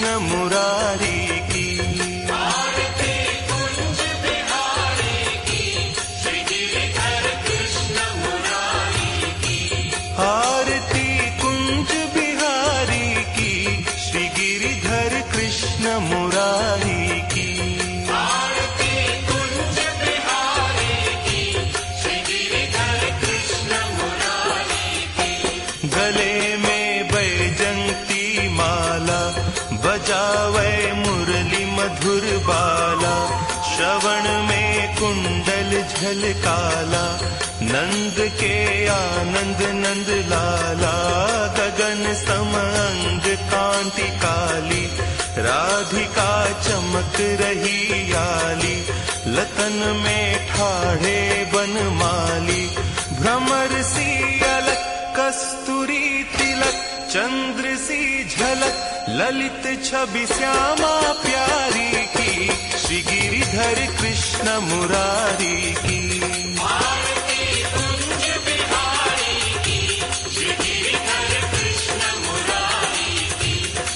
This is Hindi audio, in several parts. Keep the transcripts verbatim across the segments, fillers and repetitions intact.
कृष्ण मुरारी की। आरती कुंज बिहारी की, श्री गिरिधर कृष्ण मुरारी की। आरती कुंज बिहारी की, श्री गिरिधर कृष्ण मुरारी की। आरती कुंज बिहारी की, श्री गिरिधर कृष्ण मुरारी की। गले में बैजंती माला, बजावे मुरली मधुर बाला। श्रवण में कुंडल झलकाला, नंद के आनंद नंद लाला। गगन सम अंग कांति काली, राधिका चमक रही आली। लतन में ठाढ़े बनमाली, भ्रमर सी अलक कस्तूरी तिलक। चंद्र सी झलक ललित छवि श्यामा प्यारी की, श्री गिरिधर कृष्ण मुरारी की। आरती कुंज बिहारी की, श्री गिरिधर कृष्ण मुरारी की।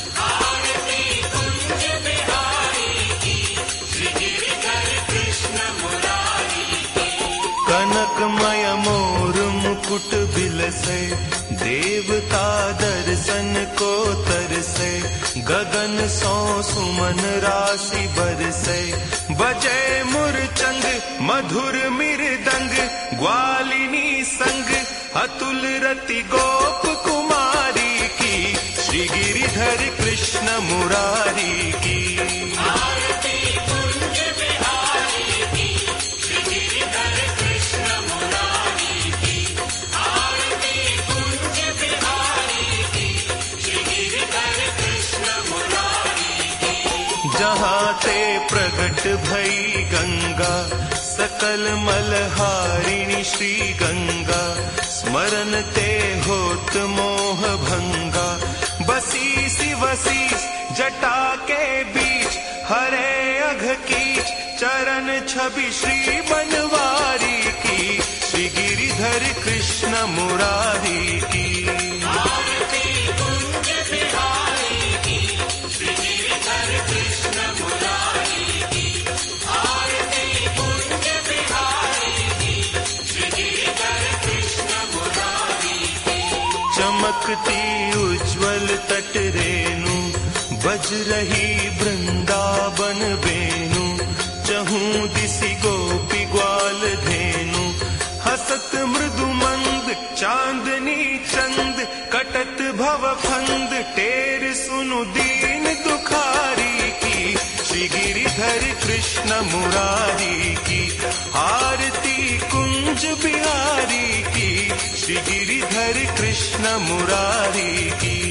आरती कुंज बिहारी की, श्री गिरिधर कृष्ण मुरारी की। कनकमय मोर मुकुट बिलसे, देवता दर्शन को तरसे। गगन सौ सुमन राशि बरसे, बजे मुरचंग मधुर मृदंग। ग्वालिनी संग अतुल रति गोप कुमारी की, श्री गिरिधर कृष्ण मुरारी की। आरती कुंज बिहारी की, श्री गिरिधर कृष्ण मुरारी की। आरती कुंज बिहारी की, श्री गिरिधर कृष्ण मुरारी की। जहाँ ते प्रगट भई गंगा, सकल मलहारिणी श्री गंगा। स्मरण ते होत मोह भंगा, बसी सी वसी जटा के बीच। हरे अघ कीच चरण छवि श्री बनवारी की, श्री गिरिधर कृष्ण मुरारी की। आरती कुंज बिहारी की, श्री गिरिधर कृष्ण मुरारी की। आरती कुंज बिहारी की, श्री गिरिधर कृष्ण मुरारी की। चमकती उज्ज्वल तट रेणु, बज रही वृंदावन वेणु। चहूं दिसि गोपी ग्वाल धेनु, हसत मृदु मंद चांदनी चंद। कटत भव फंद टेर सुनु दीन दुखारी की, श्री गिरिधर कृष्ण मुरारी की। आरती कुंज बिहारी की, श्री गिरिधर कृष्ण मुरारी की।